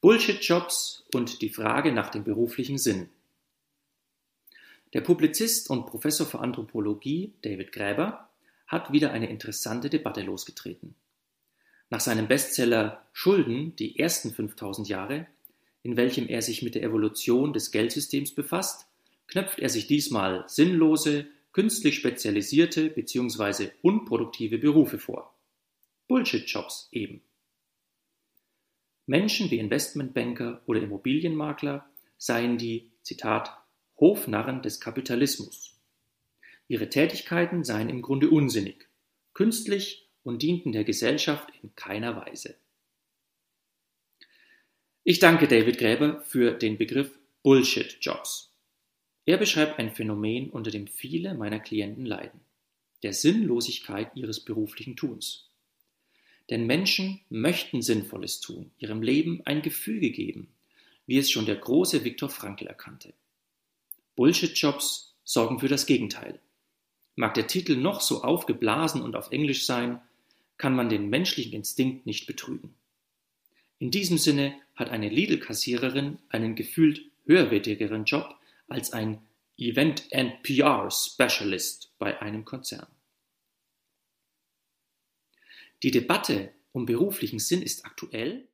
Bullshit-Jobs und die Frage nach dem beruflichen Sinn. Der Publizist und Professor für Anthropologie David Graeber hat wieder eine interessante Debatte losgetreten. Nach seinem Bestseller Schulden, die ersten 5000 Jahre, in welchem er sich mit der Evolution des Geldsystems befasst, knöpft er sich diesmal sinnlose, künstlich spezialisierte bzw. unproduktive Berufe vor. Bullshit-Jobs eben. Menschen wie Investmentbanker oder Immobilienmakler seien die, Zitat, Hofnarren des Kapitalismus. Ihre Tätigkeiten seien im Grunde unsinnig, künstlich und dienten der Gesellschaft in keiner Weise. Ich danke David Graeber für den Begriff Bullshit-Jobs. Er beschreibt ein Phänomen, unter dem viele meiner Klienten leiden: der Sinnlosigkeit ihres beruflichen Tuns. Denn Menschen möchten Sinnvolles tun, ihrem Leben ein Gefüge geben, wie es schon der große Viktor Frankl erkannte. Bullshit-Jobs sorgen für das Gegenteil. Mag der Titel noch so aufgeblasen und auf Englisch sein, kann man den menschlichen Instinkt nicht betrügen. In diesem Sinne hat eine Lidl-Kassiererin einen gefühlt höherwertigeren Job als ein Event and PR Specialist bei einem Konzern. Die Debatte um beruflichen Sinn ist aktuell,